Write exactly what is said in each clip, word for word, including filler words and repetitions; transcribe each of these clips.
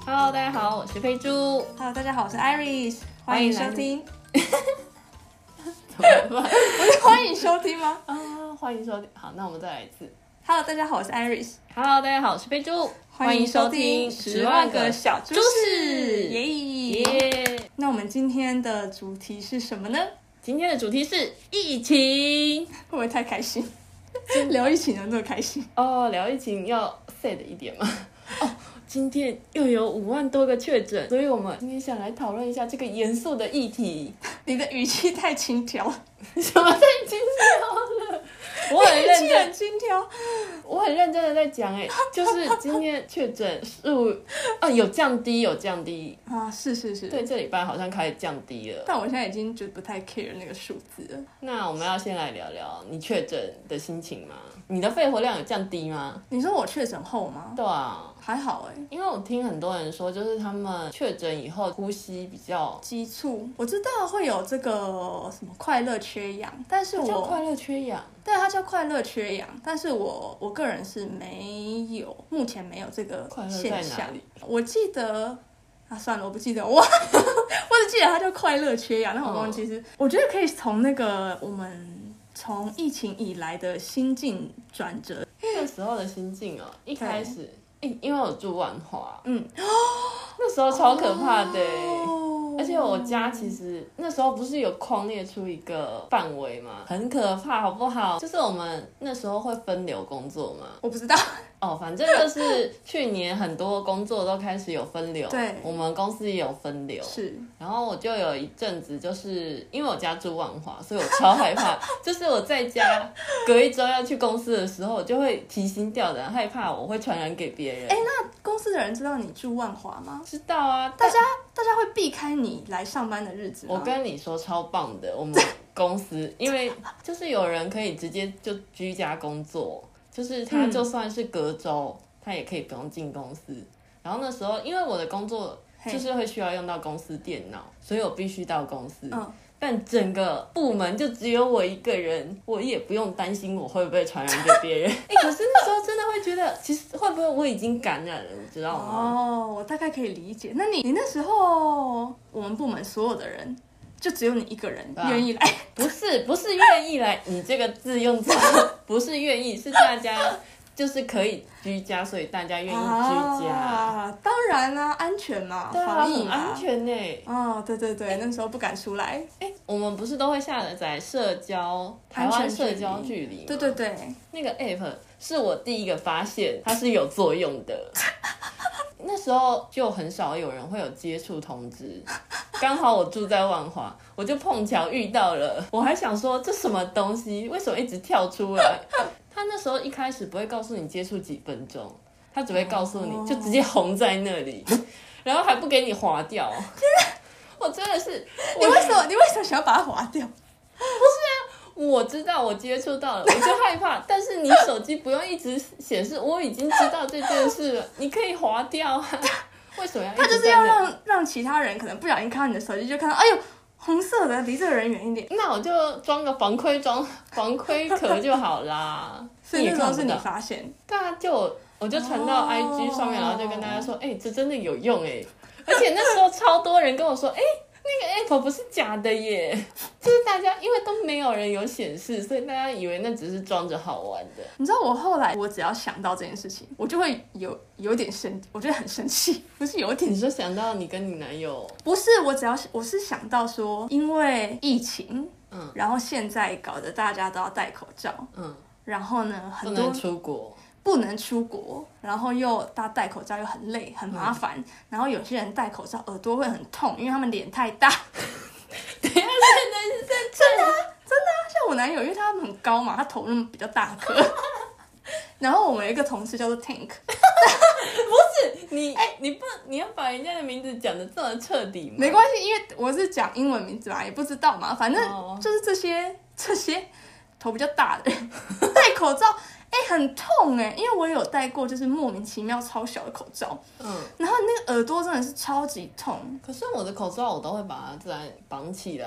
Hello， 大家好，我是佩珠。 Hello， 大家好，我是 Iris， 欢迎收听。 怎么办？ 不是欢迎收听吗？ 啊，欢迎收听。好，那我们再来一次。 Hello， 大家好，我是 Iris。 Hello， 大家好，我是佩珠。 欢迎收听十万个小知识，耶耶！那我们今天的主题是什么呢？ 今天的主题是疫情， 会不会太开心？聊疫情能这么开心？ 哦，聊疫情要 sad 一点吗？哦，今天又有五万多个确诊，所以我们今天想来讨论一下这个严肃的议题。 你的语气太轻佻， 什么太轻佻了？我很认真， 很轻佻， 我很认真的在讲哎，就是今天确诊数啊有降低，有降低啊，是是是， 对，这礼拜好像开始降低了。 但我现在已经就不太 care 那个数字了。 那我们要先来聊聊你确诊的心情吗？你的肺活量有降低吗？ 你说我确诊后吗？ 对啊， 还好哎、欸， 因为我听很多人说，就是他们确诊以后呼吸比较急促。我知道会有这个什么快乐缺氧，但是我叫快乐缺氧， 对，它叫快乐缺氧，但是我我个人是没有，目前没有这个现象。我记得啊，算了，我不记得，我我只记得它叫快乐缺氧。那我忘记是，我觉得可以从那个我们。从疫情以来的心境转折， 那时候的心境哦，一开始，因为我住万华， 嗯， 那时候超可怕的、 哦， 而且我家其实那时候不是有框列出一个范围吗？很可怕，好不好？就是我们那时候会分流工作嘛， 我不知道。 哦，反正就是去年很多工作都开始有分流， 对， 我们公司也有分流， 是。 然后我就有一阵子，就是因为我家住万华，所以我超害怕，就是我在家隔一周要去公司的时候，我就会提心吊胆，害怕我会传染给别人。 哎，那公司的人知道你住万华吗？ 知道啊， 大家大家会避开你来上班的日子吗？ 我跟你说超棒的，我们公司因为就是有人可以直接就居家工作。就是他就算是隔周、嗯、他也可以不用进公司。然后那时候因为我的工作就是会需要用到公司电脑，所以我必须到公司、嗯、但整个部门就只有我一个人，我也不用担心我会不会传染给别人、欸、可是那时候真的会觉得其实会不会我已经感染了，你知道吗？ 哦，我大概可以理解。那你你那时候我们部门所有的人就只有你一个人愿意来、啊、 不是不是愿意来，你这个字用错，不是愿意，是大家就是可以居家，所以大家愿意居家。 啊，当然啦、啊，安全嘛， 对啊， 防疫嘛， 很安全呢。 哦，对对对，那时候不敢出来。 哎，我们不是都会下载社交台湾社交距离吗？ 对对对， 那个 app 是我第一个发现它是有作用的。那时候就很少有人会有接触通知，刚好我住在万华，我就碰巧遇到了。我还想说这什么东西，为什么一直跳出来？他那时候一开始不会告诉你接触几分钟，他只会告诉你、oh. 就直接红在那里，然后还不给你滑掉。我真的是， 你为什么你为什么想要把它滑掉？ 不是啊，我知道我接触到了，我就害怕。但是你手机不用一直显示，我已经知道这件事了，你可以滑掉啊。为什么要一直在那？ 他就是要让让其他人可能不小心看到你的手机，就看到哎呦红色的，离这个人远一点。 那我就装个防窥装防窥壳就好啦。 所以那时候是你发现？ 对啊，就我我就传到 I G 上面， oh. 然后就跟大家说，哎、欸，这真的有用哎、欸！而且那时候超多人跟我说，哎、欸。那个 app 不是假的耶，就是大家因为都没有人有显示，所以大家以为那只是装着好玩的。 你知道我后来，我只要想到这件事情，我就会有有点生，我觉得很生气，不是有点。 你说想到你跟你男友？ 不是，我只要我是想到说，因为疫情，嗯，然后现在搞得大家都要戴口罩，嗯，然后呢，很多不能出国。 不能出国，然后又大家戴口罩又很累很麻烦、嗯，然后有些人戴口罩耳朵会很痛，因为他们脸太大。 等一下，现在是在真的啊，真的啊，像我男友，因为他很高嘛，他头那么比较大颗。然后我们有一个同事叫做 Tank， 不是你，哎、欸，你不，你要把人家的名字讲得这么彻底吗？ 没关系，因为我是讲英文名字嘛，也不知道嘛，反正就是这些、oh. 这些头比较大的人戴口罩。哎、欸，很痛哎、欸，因为我有戴过，就是莫名其妙超小的口罩，嗯，然后那个耳朵真的是超级痛。 可是我的口罩我都会把它自然绑起来。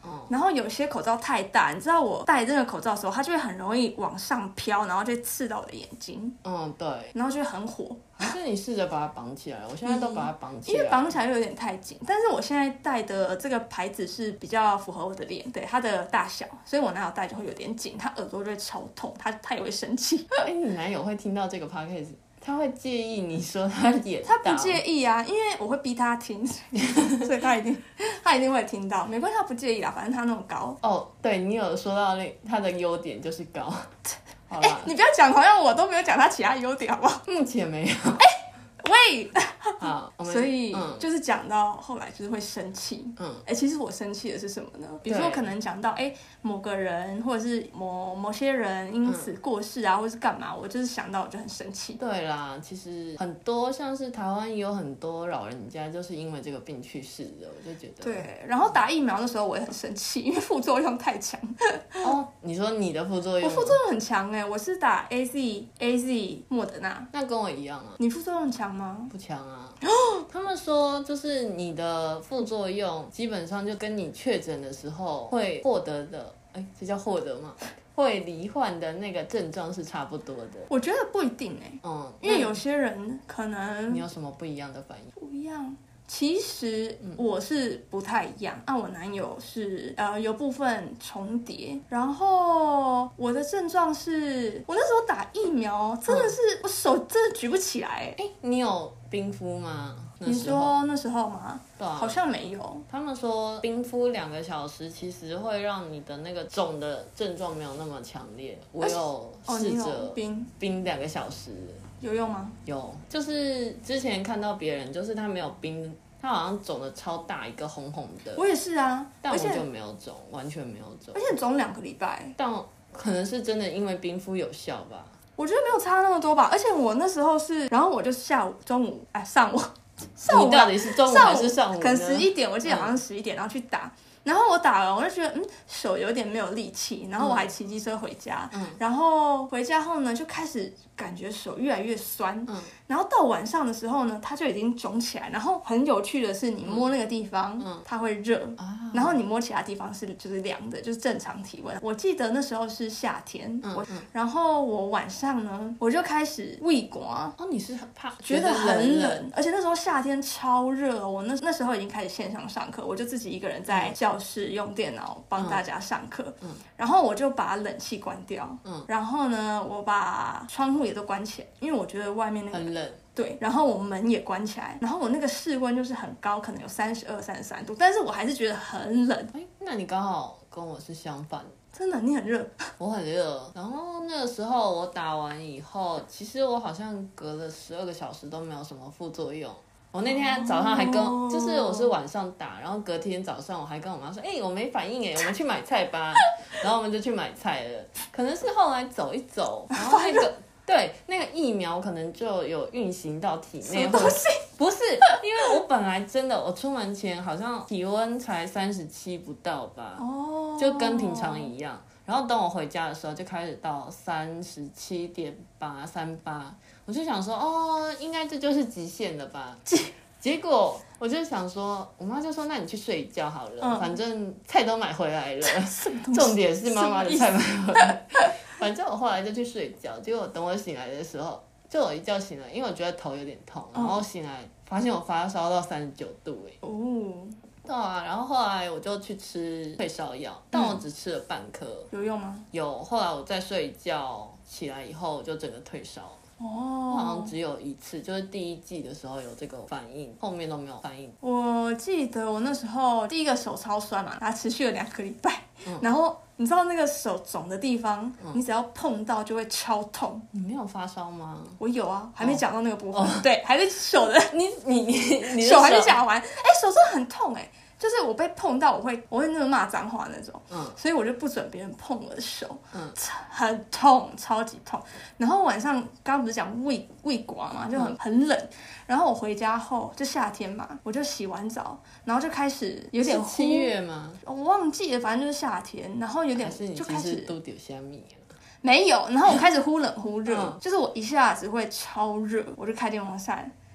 哦、然后有些口罩太大，你知道我戴这个口罩的时候，它就会很容易往上飘，然后就会刺到我的眼睛。 嗯，对。 然后就会很火。 还是你试着把它绑起来，我现在都把它绑起来， 因为绑起来又有点太紧。但是我现在戴的这个牌子是比较符合我的脸，对它的大小，所以我男友戴就会有点紧，他耳朵就会超痛，他他也会生气。 哎、欸，你男友会听到这个 podcast， 他会介意你说他脸大？他不介意啊，因为我会逼他听，所以他一定他一定会听到，没关系，他不介意啦，反正他那么高。 哦，对你有说到那他的优点就是高。 哎、欸，你不要讲，好像我都没有讲他其他优点，好不好？ 目前没有。 哎、欸，喂， 好， 所以、嗯、就是讲到后来就是会生气。嗯，哎、欸，其实我生气的是什么呢？比如说可能讲到哎、欸、某个人或者是某某些人因此过世啊，嗯、或是干嘛，我就是想到我就很生气。 对啦，其实很多像是台湾也有很多老人家就是因为这个病去世的，我就觉得。 对，然后打疫苗的时候我也很生气，因为副作用太强。 哦，你说你的副作用？ 我副作用很强哎、欸，我是打 A Z A Z 莫德纳， 那跟我一样啊。 你副作用强吗？ 不强啊。他们说就是你的副作用基本上就跟你确诊的时候会获得的，哎，这叫获得吗？会罹患的那个症状是差不多的。 我觉得不一定哎、欸，嗯，因为有些人可能。 你有什么不一样的反应？ 不一样。其实我是不太一样，啊，我男友是呃有部分重叠，然后我的症状是，我那时候打疫苗真的是、嗯、我手真的举不起来。 哎，你有冰敷吗？ 你说那时候吗？ 对啊， 好像没有。 他们说冰敷两个小时，其实会让你的那个肿的症状没有那么强烈。我有试着冰冰两个小时。 有用吗？ 有，就是之前看到别人，就是他没有冰，他好像肿的超大一个红红的。 我也是啊， 但我就没有肿，完全没有肿， 而且肿两个礼拜。 但可能是真的因为冰敷有效吧。 我觉得没有差那么多吧，而且我那时候是，然后我就下午、中午，哎，上午， 上午你到底是中午还是上午？ 可能十一点，我记得好像十一点，然后去打。然后我打了，我就觉得嗯手有点没有力气，然后我还骑机车回家，嗯、然后回家后呢就开始感觉手越来越酸，嗯、然后到晚上的时候呢它就已经肿起来，然后很有趣的是你摸那个地方、嗯、它会热、嗯，然后你摸其他地方是就是凉的，就是正常体温。我记得那时候是夏天，嗯、我然后我晚上呢我就开始胃刮， 哦你是很怕觉得很冷，冷而且那时候夏天超热，我那那时候已经开始线上上课，我就自己一个人在教。教室用电脑帮大家上课、嗯嗯，然后我就把冷气关掉、嗯，然后呢，我把窗户也都关起来，因为我觉得外面那个很冷。 对，然后我门也关起来，然后我那个室温就是很高，可能有三十二、三十三度，但是我还是觉得很冷。 哎，那你刚好跟我是相反。 真的，你很热， 我很热。然后那个时候我打完以后，其实我好像隔了十二个小时都没有什么副作用。我那天早上还跟， oh. 就是我是晚上打，然后隔天早上我还跟我妈说，哎、欸，我没反应哎，我们去买菜吧。然后我们就去买菜了。可能是后来走一走，然后那个对那个疫苗可能就有运行到体内，或者不是，因为我本来真的我出门前好像体温才三十七不到吧， oh. 就跟平常一样。然后等我回家的时候就开始到三十七点八、三八，我就想说哦，应该这就是极限了吧。结果我就想说，我妈就说那你去睡觉好了，嗯、反正菜都买回来了，重点是妈妈的菜买回来。反正我后来就去睡觉，结果等我醒来的时候，就我一觉醒来，因为我觉得头有点痛，然后醒来发现我发烧到三十九度哎。哦。对啊，然后后来我就去吃退烧药，但我只吃了半颗、 嗯。有用吗？ 有，后来我在睡觉起来以后就整个退烧。哦，好像只有一次，就是第一季的时候有这个反应，后面都没有反应。 我记得我那时候第一个手超酸嘛，它持续了两个礼拜、嗯，然后你知道那个手肿的地方、嗯，你只要碰到就会超痛。 你没有发烧吗？ 我有啊，还没讲到那个部分。哦、对，还是手的， 你你你你手还没讲完，哎、欸，手真的很痛哎、欸。就是我被碰到，我会我会那个骂脏话那种，嗯，所以我就不准别人碰我的手，嗯，很痛，超级痛。然后晚上刚刚不是讲胃胃刮嘛，就很、嗯、很冷。然后我回家后就夏天嘛，我就洗完澡，然后就开始有点呼。七月吗？ 我忘记了，反正就是夏天，然后有点就开始都丢虾米。 没有，然后我开始忽冷忽热、嗯，就是我一下子会超热，我就开电风扇。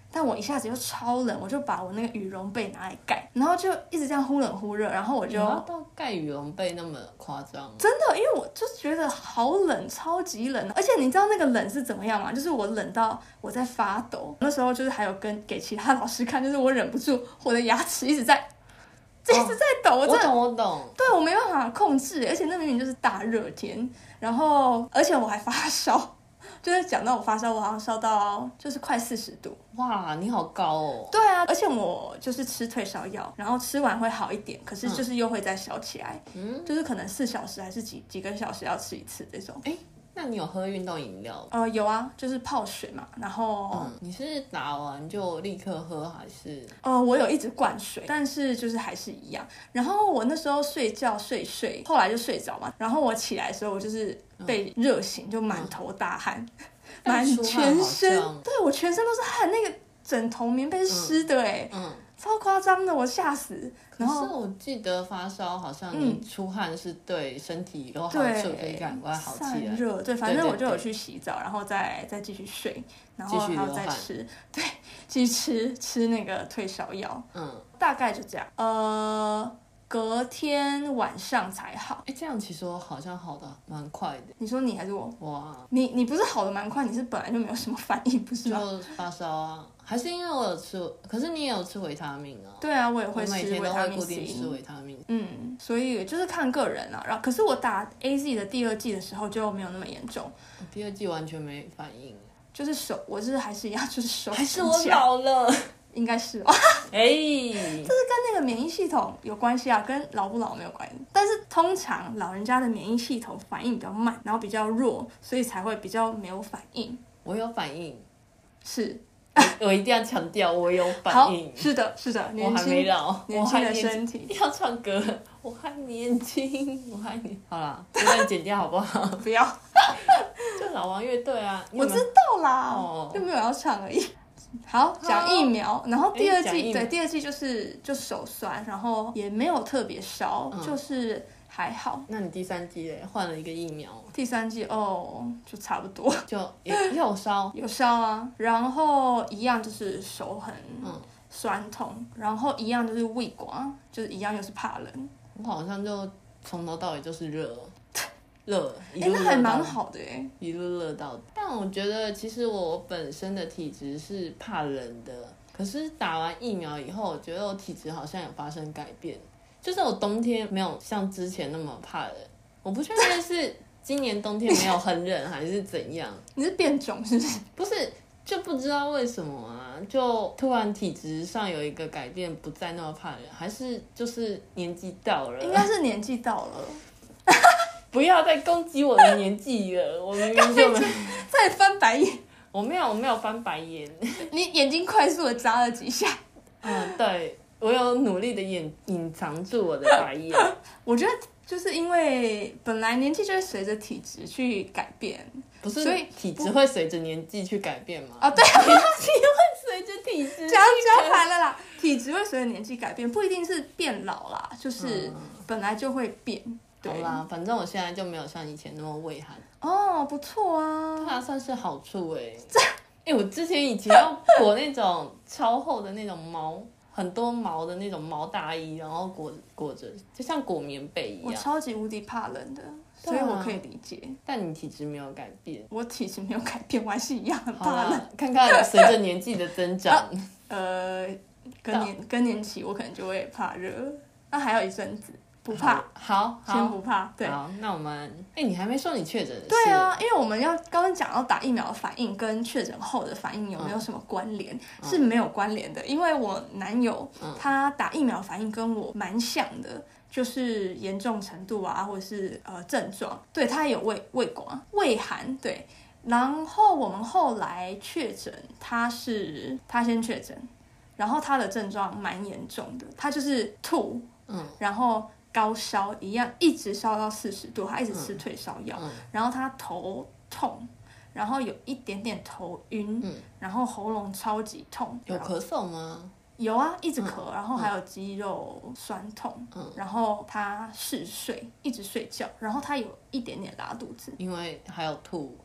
但我一下子又超冷，我就把我那个羽绒被拿来盖，然后就一直这样忽冷忽热，然后我就要到盖羽绒被那么夸张？ 真的，因为我就觉得好冷，超级冷，而且你知道那个冷是怎么样吗？就是我冷到我在发抖，那时候就是还有跟给其他老师看，就是我忍不住我的牙齿一直在。一直在抖， 哦、我懂我懂， 对我没办法控制，而且那明明就是大热天，然后而且我还发烧，就是讲到我发烧，我好像烧到就是快四十度。 哇，你好高哦。 对啊，而且我就是吃退烧药，然后吃完会好一点，可是就是又会再烧起来，嗯，就是可能四小时还是几几个小时要吃一次这种。 哎。那你有喝运动饮料？ 呃，有啊，就是泡水嘛，然后， 嗯，你是打完就立刻喝还是？ 呃，我有一直灌水，但是就是还是一样。然后我那时候睡觉睡睡，后来就睡着嘛。然后我起来的时候，我就是被热醒，就满头大汗，满、嗯、全身，对我全身都是汗，那个枕头棉被是湿的哎、欸，嗯。嗯超夸张的，我吓死。然后可是我记得发烧好像你出汗是对身体有好处，可以赶快好起来。 散热，对，反正我就有去洗澡，然后再再继续睡，然后还要再吃，对，继续吃吃那个退烧药。嗯，大概就这样。呃。隔天晚上才好， 哎，这样其实我好像好的蛮快的。 你说你还是我？ 哇， 你你不是好的蛮快，你是本来就没有什么反应，不是吗？ 就发烧啊，还是因为我有吃，可是你也有吃维他命啊？ 对啊，我也会吃维他命 C， 我每天都会固定吃维他命。 嗯，所以就是看个人啊。然后，可是我打 A Z 的第二剂的时候就没有那么严重， 第二剂完全没反应， 就是手，我是还是一样，就是手， 还是我老了。 应该是哦， 哎、欸， 这是跟那个免疫系统有关系啊，跟老不老没有关系。但是通常老人家的免疫系统反应比较慢，然后比较弱，所以才会比较没有反应。 我有反应， 是， 我一定要强调我有反应。 是的，是的， 我还没老， 年轻的身体要唱歌，我还年轻，我还年。好啦，这段剪掉好不好？ 不要， 就老王乐队啊， 我知道啦，哦、就没有要唱而已。好，讲疫苗，然后第二季对第二季就是就手酸，然后也没有特别烧，嗯、就是还好。 那你第三季嘞换了一个疫苗？ 第三季哦，就差不多， 就也有烧， 有烧啊，然后一样就是手很酸痛，嗯、然后一样就是胃刮，就是一样又是怕冷。 我好像就从头到尾就是热。热， 哎、欸，那还蛮好的哎， 一路热到。但我觉得其实我本身的体质是怕冷的，可是打完疫苗以后，我觉得我体质好像有发生改变，就是我冬天没有像之前那么怕冷。我不确定是今年冬天没有很冷还是怎样。 你是变种是不是？ 不是，就不知道为什么啊，就突然体质上有一个改变，不再那么怕冷，还是就是年纪到了？ 应该是年纪到了。 不要再攻击我的年纪了，我明明就没在翻白眼。 我没有，我没有翻白眼。 你眼睛快速的眨了几下。 嗯，对，我有努力的隐隐藏住我的白眼。 我觉得就是因为本来年纪就会随着体质去改变， 不是？所以体质会随着年纪去改变吗？ 啊、哦，对， 年纪会随着体质。 讲讲反了啦，体质会随着年纪改变，不一定是变老啦，就是本来就会变。 好啦，反正我现在就没有像以前那么畏寒哦，不错啊， 对啊，算是好处哎、欸。哎、欸，我之前以前要裹那种超厚的那种毛，很多毛的那种毛大衣，然后裹裹着，就像裹棉被一样。 我超级无敌怕冷的，所以我可以理解。 但你体质没有改变， 我体质没有改变，我还是一样很怕冷。 看看随着年纪的增长，啊、 呃，更年更年期我可能就会怕热，那还有一阵子。不怕， 好，好先不怕。对， 好，那我们，哎、欸，你还没说你确诊的事。 对啊，因为我们要刚刚讲到打疫苗的反应跟确诊后的反应有没有什么关联、嗯，是没有关联的。因为我男友、嗯、他打疫苗反应跟我蛮像的，就是严重程度啊，或者是呃症状，对他也有胃胃刮、胃寒，对。然后我们后来确诊，他是他先确诊，然后他的症状蛮严重的，他就是吐，嗯，然后。高烧一样，一直烧到四十度，他一直吃退烧药、嗯嗯，然后他头痛，然后有一点点头晕、嗯，然后喉咙超级痛。 有咳嗽吗？ 有啊，一直咳，嗯、然后还有肌肉酸痛、嗯，然后他嗜睡，一直睡觉，然后他有一点点拉肚子， 因为还有吐，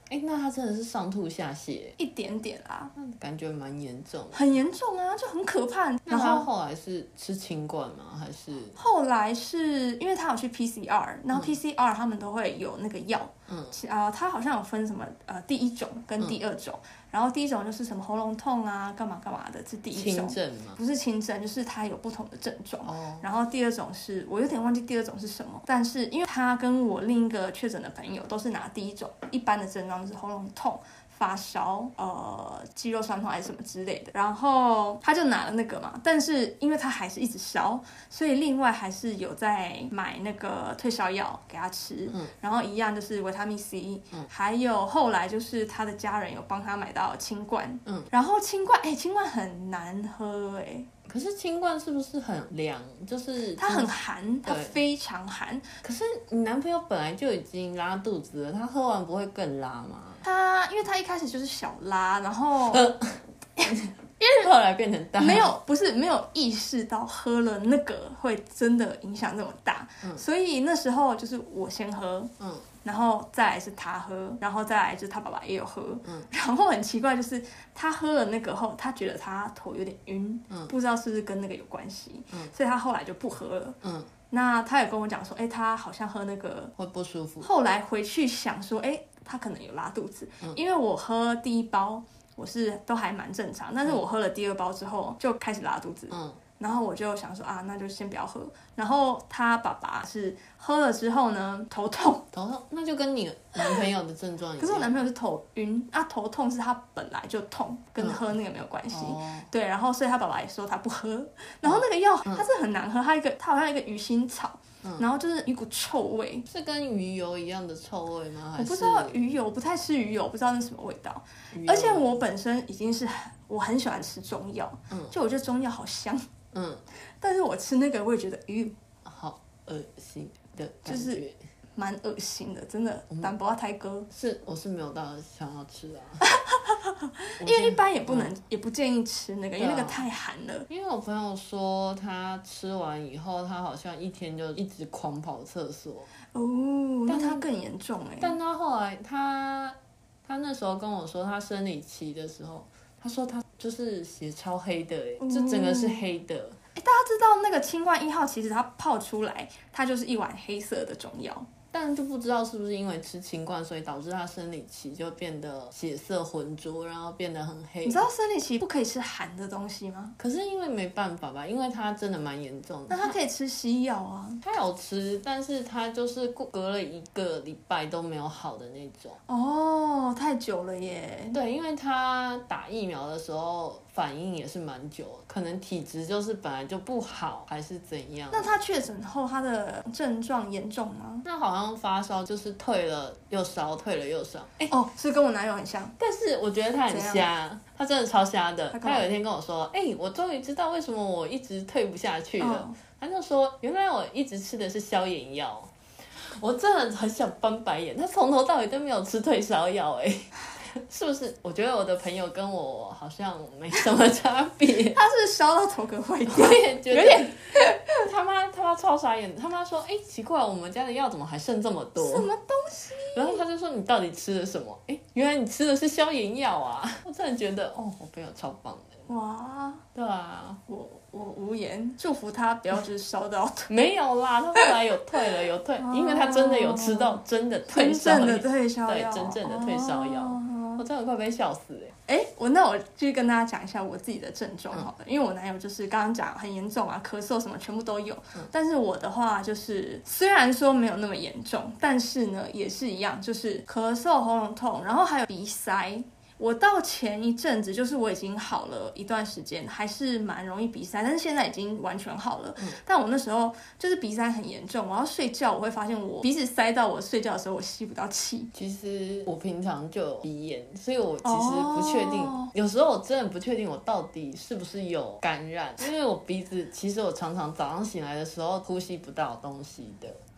哎，那他真的是上吐下泻， 一点点啦， 那感觉蛮严重， 很严重啊，就很可怕。 然后后来是吃清冠吗？还是后来是因为他有去 P C R， 然后 P C R 他们都会有那个药，嗯，啊，他好像有分什么呃第一种跟第二种。嗯，然后第一种就是什么喉咙痛啊，干嘛干嘛的，是第一种。 轻症吗？ 不是轻症，就是它有不同的症状。哦。然后第二种是我有点忘记第二种是什么，但是因为他跟我另一个确诊的朋友都是拿第一种，一般的症状就是喉咙痛、发烧、呃肌肉酸痛还是什么之类的。然后他就拿了那个嘛，但是因为他还是一直烧，所以另外还是有在买那个退烧药给他吃。嗯。然后一样就是维他命 C，嗯，还有后来就是他的家人有帮他买到清冠，嗯，然后清冠，哎，清冠很难喝，哎。 可是清冠是不是很凉？就是它很寒，它非常寒。 可是你男朋友本来就已经拉肚子了，他喝完不会更拉吗？ 他因为他一开始就是小拉，然后因为后来变成大， 没有不是没有意识到喝了那个会真的影响这么大，嗯，所以那时候就是我先喝，嗯。然后再来是他喝，然后再来就是他爸爸也有喝，嗯，然后很奇怪就是他喝了那个后，他觉得他头有点晕，嗯，不知道是不是跟那个有关系，嗯，所以他后来就不喝了，嗯，那他也跟我讲说，哎，他好像喝那个会不舒服， 后来回去想说，哎，他可能有拉肚子，嗯，因为我喝第一包我是都还蛮正常，但是我喝了第二包之后就开始拉肚子，嗯。然后我就想说啊，那就先不要喝。然后他爸爸是喝了之后呢，头痛， 头痛，那就跟你男朋友的症状一样。 可是我男朋友是头晕啊，头痛是他本来就痛，跟喝那个没有关系。嗯哦、对，然后所以他爸爸也说他不喝。然后那个药、嗯、它是很难喝，它一个它好像一个鱼腥草。嗯、然后就是一股臭味， 是跟鱼油一样的臭味吗？还是我不知道鱼油，我不太吃鱼油，不知道那是什么味道。而且我本身已经是我很喜欢吃中药，嗯，就我觉得中药好香。嗯，但是我吃那个我也觉得，咦， 好恶心的感觉，就是蛮恶心的，真的。胆不要胎哥是我是没有到想要吃啊， 因为一般也不能、嗯、也不建议吃那个，因为那个太寒了。 因为我朋友说他吃完以后，他好像一天就一直狂跑厕所哦，但他更严重哎、欸。 但他后来他他那时候跟我说，他生理期的时候。他说他就是血超黑的，哎、嗯，就整个是黑的。 哎，大家知道那个清冠一号，其实它泡出来，它就是一碗黑色的中药。 但就不知道是不是因为吃清冠，所以导致他生理期就变得血色浑浊，然后变得很黑。 你知道生理期不可以吃寒的东西吗？ 可是因为没办法吧，因为他真的蛮严重的。 那他可以吃西药啊。 他有吃，但是他就是隔了一个礼拜都没有好的那种。 哦，太久了耶。 对，因为他打疫苗的时候反应也是蛮久的，可能体质就是本来就不好，还是怎样。 那他确诊后，他的症状严重吗？ 那好像发烧就是退了又烧，退了又烧。 哎、欸、哦，是跟我男友很像。 但是我觉得他很瞎，他真的超瞎的。他, 他有一天跟我说：“哎、欸，我终于知道为什么我一直退不下去了。哦”他就说：“原来我一直吃的是消炎药。”我真的很想翻白眼，他从头到尾都没有吃退烧药，哎。是不是？我觉得我的朋友跟我好像没什么差别。 他是烧到头壳坏掉， 我也觉得有点。他妈他妈超傻眼的，他妈说：“哎、欸，奇怪，我们家的药怎么还剩这么多？ 什么东西？” 然后他就说：“你到底吃了什么？”哎、欸，原来你吃的是消炎药啊！我真的觉得，哦，我朋友超棒的。 哇， 对啊， 我我无言，祝福他不要就是烧到腿。 没有啦，他后来有退了，有退，哦、因为他真的有吃到真的退烧药， 真正的退烧药，对，真正的退烧药。哦我真的快被笑死哎、 欸！哎，我那我继续跟大家讲一下我自己的症状好了，嗯、因为我男友就是刚刚讲很严重啊，咳嗽什么全部都有。嗯、但是我的话就是虽然说没有那么严重，但是呢也是一样，就是咳嗽、喉咙痛，然后还有鼻塞。我到前一阵子，就是我已经好了一段时间，还是蛮容易鼻塞，但是现在已经完全好了。嗯、但我那时候就是鼻塞很严重，我要睡觉，我会发现我鼻子塞到我睡觉的时候，我吸不到气。 其实我平常就有鼻炎，所以我其实不确定，哦、有时候我真的不确定我到底是不是有感染，因为我鼻子其实我常常早上醒来的时候呼吸不到东西的。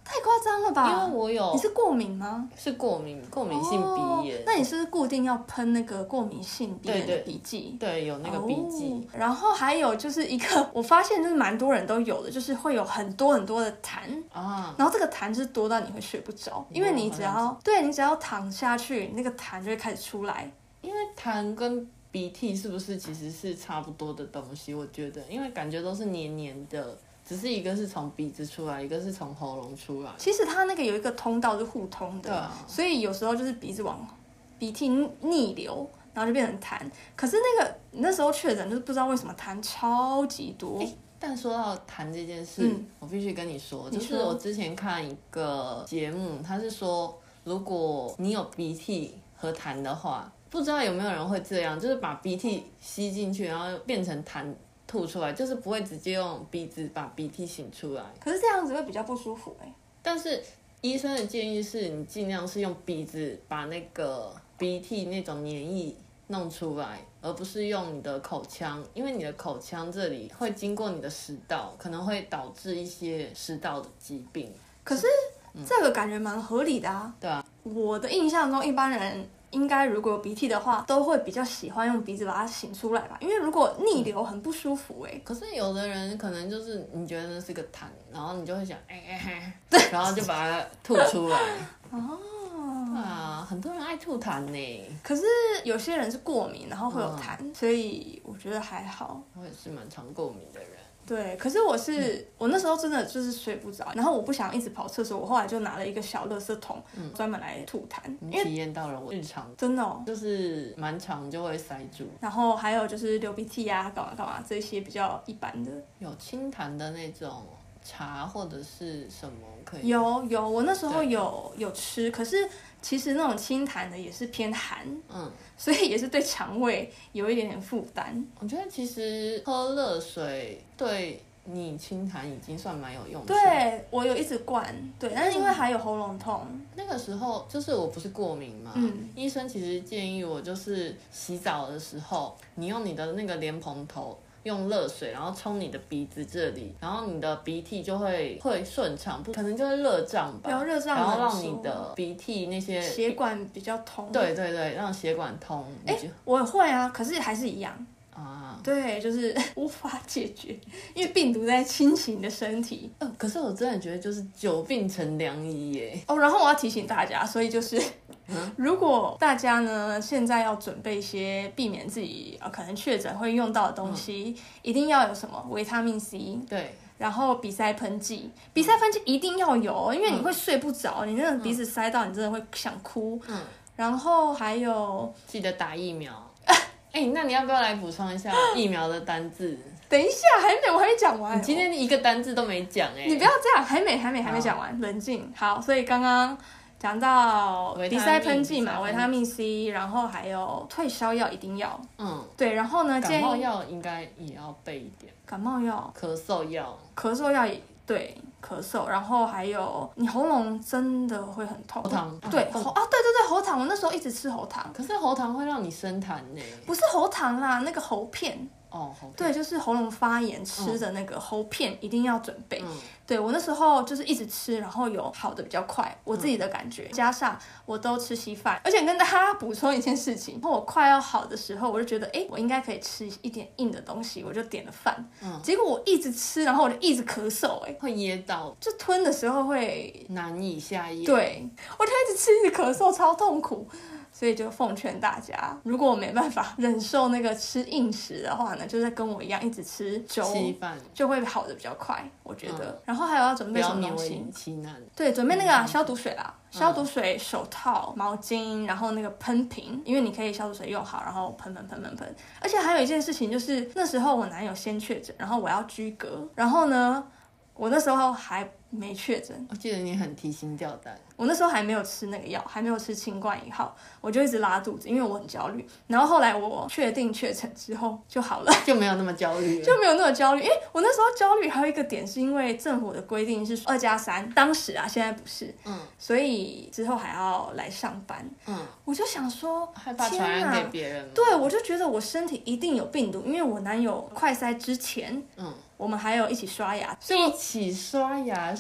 太夸张了吧？ 因为我有， 你是过敏吗？ 是过敏，过敏性鼻炎。 哦、那你是不是固定要喷那个过敏性鼻炎的鼻剂？ 对，对有那个鼻剂、 哦。然后还有就是一个，我发现就是蛮多人都有的，就是会有很多很多的痰啊。然后这个痰就是多到你会睡不着，因为你只要对你只要躺下去，那个痰就会开始出来。 因为痰跟鼻涕是不是其实是差不多的东西？我觉得，因为感觉都是黏黏的。只是一个是从鼻子出来，一个是从喉咙出来。 其实它那个有一个通道是互通的，对啊，所以有时候就是鼻子往鼻涕逆流，然后就变成痰。可是那个那时候确诊就是不知道为什么痰超级多。欸、 但说到痰这件事，嗯、我必须跟你说，就是我之前看一个节目，他是说如果你有鼻涕和痰的话，不知道有没有人会这样，就是把鼻涕吸进去，然后变成痰。吐出来，就是不会直接用鼻子把鼻涕擤出来。 可是这样子会比较不舒服哎、欸。 但是医生的建议是你尽量是用鼻子把那个鼻涕那种黏液弄出来，而不是用你的口腔，因为你的口腔这里会经过你的食道，可能会导致一些食道的疾病。 可是、嗯、这个感觉蛮合理的啊。 对啊， 我的印象中一般人。应该如果有鼻涕的话，都会比较喜欢用鼻子把它擤出来吧，因为如果逆流很不舒服哎、欸。 可是有的人可能就是你觉得那是个痰，然后你就会想哎哎哎，然后就把它吐出来。哦，啊，很多人爱吐痰呢。 可是有些人是过敏，然后会有痰，嗯、所以我觉得还好。 我也是蛮常过敏的人。 对，可是我是、嗯、我那时候真的就是睡不着，然后我不想一直跑厕所，我后来就拿了一个小垃圾桶，嗯、专门来吐痰。 你体验到了我日常真的哦， 就是蛮长就会塞住。 然后还有就是流鼻涕啊，干嘛干嘛这些比较一般的。 有清痰的那种茶或者是什么可以？ 有有，我那时候有有吃，可是其实那种清痰的也是偏寒，嗯，所以也是对肠胃有一点点负担。 我觉得其实喝热水对你清痰已经算蛮有用的。 对，我有一直灌，对，但是因为还有喉咙痛。 那个时候就是我不是过敏嘛，嗯，医生其实建议我就是洗澡的时候，你用你的那个莲蓬头。用热水，然后冲你的鼻子这里，然后你的鼻涕就会会顺畅，不可能就是热胀吧？ 不要热胀， 然后让你的鼻涕那些血管比较通。 对对对，让血管通。 哎、欸，我会啊，可是还是一样啊。对，就是无法解决，因为病毒在侵袭你的身体。 呃，可是我真的觉得就是久病成良医耶。 哦，然后我要提醒大家，所以就是。嗯、如果大家呢现在要准备一些避免自己、呃、可能确诊会用到的东西，嗯、一定要有什么维他命 C， 对， 然后鼻塞喷剂，鼻塞喷剂一定要有，因为你会睡不着，嗯、你那个鼻子塞到你真的会想哭。嗯，然后还有记得打疫苗。哎、欸，那你要不要来补充一下疫苗的单字？ 等一下，还没，我还没讲完。 你今天一个单字都没讲哎、欸！ 你不要这样，还没，还没，还没讲完，冷静。好，所以刚刚。讲到鼻塞喷剂嘛，维他命 C， 然后还有退烧药一定要，嗯，对，然后呢， 感冒药应该也要备一点， 感冒药、 咳嗽药、 咳嗽药也对，咳嗽，然后还有你喉咙真的会很痛， 喉糖， 对，喉啊，对对对，喉糖，我那时候一直吃喉糖， 可是喉糖会让你生痰呢， 不是喉糖啦，那个喉片。 哦， 对，就是喉咙发炎吃的那个喉片一定要准备。嗯、对我那时候就是一直吃，然后有好的比较快，我自己的感觉。嗯、加上我都吃稀饭，而且跟大家补充一件事情，然后我快要好的时候，我就觉得，哎，我应该可以吃一点硬的东西，我就点了饭。嗯，结果我一直吃，然后我就一直咳嗽，哎， 会噎到， 就吞的时候会难以下咽。 对，我就一直吃，一直咳嗽，超痛苦。所以就奉劝大家，如果我没办法忍受那个吃硬食的话呢，就是跟我一样一直吃粥，就会好的比较快，我觉得。嗯、然后还有要准备什么东西？对，准备那个、啊、消毒水啦，嗯、消毒水、手套、毛巾，然后那个喷瓶，因为你可以消毒水用好，然后喷喷喷喷喷。而且还有一件事情就是，那时候我男友先确诊，然后我要居隔，然后呢，我那时候还没确诊。 我记得你很提心吊胆。 我那时候还没有吃那个药，还没有吃清冠一号，我就一直拉肚子，因为我很焦虑。然后后来我确定确诊之后就好了， 就没有那么焦虑了， 就没有那么焦虑。因为我那时候焦虑还有一个点，是因为政府的规定是二加三，当时啊，现在不是，嗯，所以之后还要来上班，嗯，我就想说， 害怕传染给别人， 对，我就觉得我身体一定有病毒，因为我男友快筛之前，嗯。我们还有一起刷牙， 一起刷牙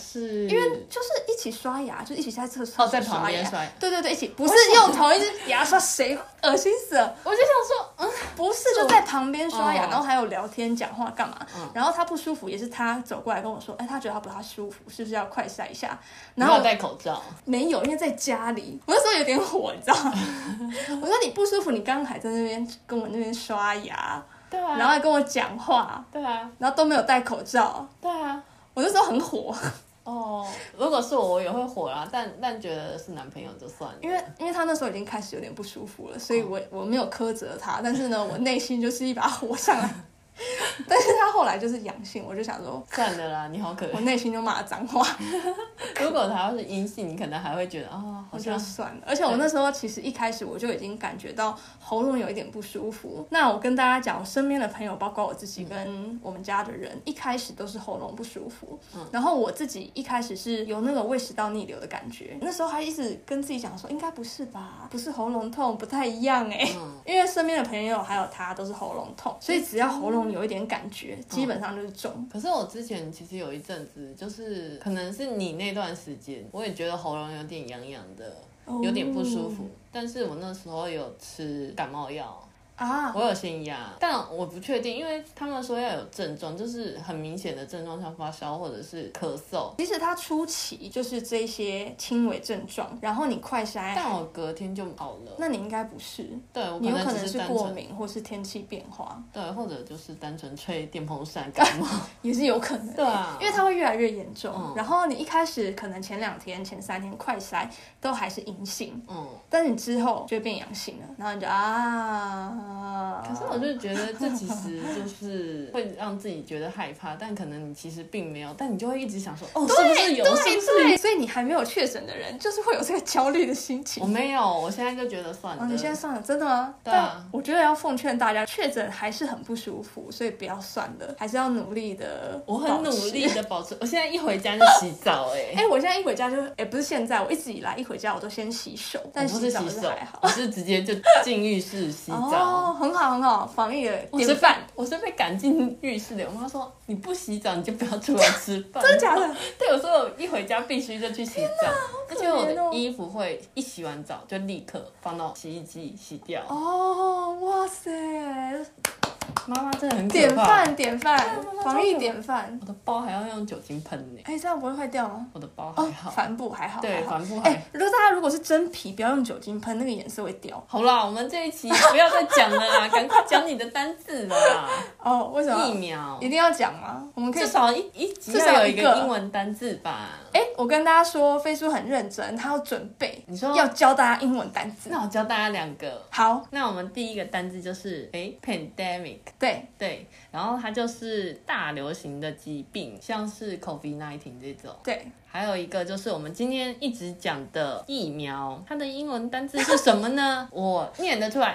是因为就是一起刷牙，就一起在厕所哦，在旁边刷牙。 对对对，一起，不是用同一支牙刷，谁恶心死了。 我就想说，嗯， 不是，就在旁边刷牙， 哦、 然后还有聊天讲话干嘛、 嗯？ 然后他不舒服，也是他走过来跟我说，哎，他觉得他不太舒服，是不是要快塞一下？然后没有戴口罩， 没有，因为在家里，我那时候有点火，你知道吗？我说你不舒服，你刚刚还在那边跟我那边刷牙。 对啊， 然后还跟我讲话， 对啊， 然后都没有戴口罩， 对啊， 我那时候很火。 哦，如果是我，我也会火啦，但但觉得是男朋友就算了， 因为因为他那时候已经开始有点不舒服了，所以我我没有苛责他，但是呢，我内心就是一把火上来。但是他后来就是阳性，我就想说算了啦，你好可怜。 我内心就骂脏话。 如果他要是阴性，你可能还会觉得啊、哦，好像算了。而且我那时候其实一开始我就已经感觉到喉咙有一点不舒服。那我跟大家讲，我身边的朋友，包括我自己跟我们家的人，一开始都是喉咙不舒服。嗯，然后我自己一开始是有那个胃食道逆流的感觉，那时候还一直跟自己讲说，应该不是吧，不是喉咙痛，不太一样哎、欸嗯。因为身边的朋友还有他都是喉咙痛，所以只要喉咙有一点感觉，基本上就是中。 可是我之前其实有一阵子，就是可能是你那段时间，我也觉得喉咙有点痒痒的，有点不舒服。但是我那时候有吃感冒药。啊，我有先压，但我不确定，因为他们说要有症状，就是很明显的症状，像发烧或者是咳嗽。 其实它初期就是这些轻微症状，然后你快筛， 但我隔天就好了。 那你应该不是， 对，我你有可能是过敏或是天气变化， 对，或者就是单纯吹电风扇感冒， 也是有可能。 对啊， 因为它会越来越严重、嗯。然后你一开始可能前两天、前三天快筛都还是阴性，嗯，但是你之后就会变阳性了，然后你就啊， 可是我就觉得这其实就是会让自己觉得害怕，但可能你其实并没有，但你就会一直想说，哦，是不是有？是不是？ 所以你还没有确诊的人，就是会有这个焦虑的心情。 我没有，我现在就觉得算了。 哦，你现在算了，真的吗？ 对啊。 但我觉得要奉劝大家，确诊还是很不舒服，所以不要算了，还是要努力的。 我很努力的保持，我现在一回家就洗澡、欸，哎， 哎，我现在一回家就，哎，不是现在，我一直以来一回家我都先洗手，但洗澡是还好， 我是直接就进浴室洗澡。 哦，很好很好，防疫的典范。 我是被赶进浴室的，我妈说你不洗澡你就不要出来吃饭。 真的假的？ 对，我说我一回家必须就去洗澡，而且我的衣服会一洗完澡就立刻放到洗衣机洗掉。 哦，哇塞！ 妈妈真的很可怕， 典范典范，防疫典范。 我的包还要用酒精喷呢。 哎，这样不会坏掉吗？ 我的包还好， 哦、帆布还好。 对，帆布还好。 哎，如果大家如果是真皮，不要用酒精喷，那个颜色会掉。 好啦，我们这一期不要再讲了啦，赶快讲你的单字啦。 哦，为什么？ 疫苗一定要讲吗？我们可以至少一一集要有一个英文单字吧。 哎，我跟大家说，飞书很认真，他要准备， 你说要教大家英文单字。 那我教大家两个。 好， 那我们第一个单字就是哎 pandemic。 对对，然后它就是大流行的疾病，像是 COVID 十九 这种。 对， 还有一个就是我们今天一直讲的疫苗，它的英文单字是什么呢？我念得出来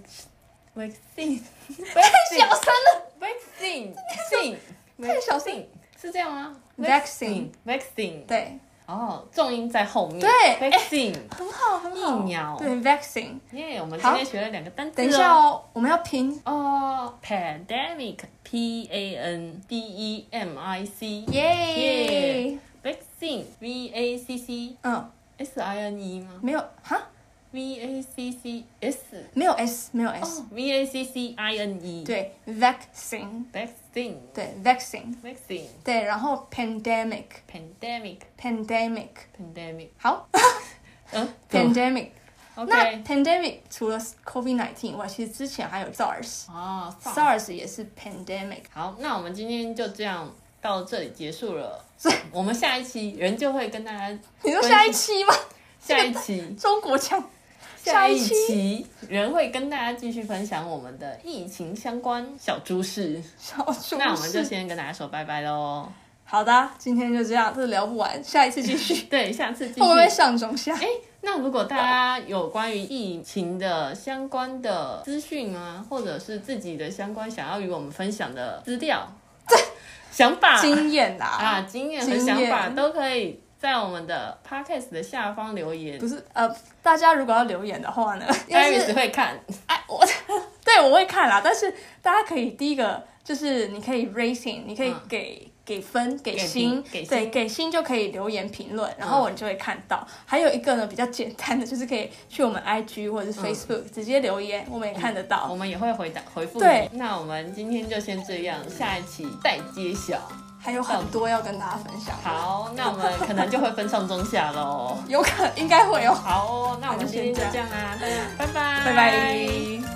，vaccine， 太小声了 ，vaccine，vaccine， 太小声， 是这样吗 ？vaccine，vaccine， 对。 哦，重音在后面。 对 ，vaccine， 很好很好。 疫苗。 对 ，vaccine。 耶，我们今天学了两个单词。 等一下哦，我们要拼哦 ，pandemic，p a n d e m i c， 耶 ，vaccine，v a c c， 嗯 ，s i n e 吗？ 没有哈 ，v a c c s， 没有 s， 没有 s，v a c c i n e， 对 ，vaccine，vaccine， 对 vaccine，vaccine， 对，然后 pandemic，pandemic，pandemic，pandemic， 好，嗯 ，pandemic。那 pandemic 除了 COVID 十九 以外，其实之前还有 SARS 啊 ，SARS 也是 pandemic。 好，那我们今天就这样到这里结束了。我们下一期人就会跟大家， 你说下一期吗？ 下一期中国腔。 下一期人会跟大家继续分享我们的疫情相关小知识。 小知识。 那我们就先跟大家说拜拜喽。 好的，今天就这样，这聊不完，下一次继续。 对，下次继续。 会不会上中下？ 哎，那如果大家有关于疫情的相关的资讯啊，或者是自己的相关想要与我们分享的资料、想法、 经验啊， 啊，经验和想法都可以在我们的 podcast 的下方留言。 不是，呃，大家如果要留言的话呢 ，Iris 会看。 哎，我对我会看啦，但是大家可以第一个就是你可以 rating， 你可以给。嗯给分给星， 给给对，给星就可以留言评论，然后我就会看到。嗯、还有一个呢比较简单的，就是可以去我们 I G 或者是 Facebook、嗯、直接留言，我们也看得到， 嗯、我们也会回答回复你。 对， 那我们今天就先这样，下一期再揭晓。 还有很多要跟大家分享。 好，那我们可能就会分上中下喽。 有可能，应该会哦。 好哦，那我们今天就这样啊，大家拜拜， 拜拜。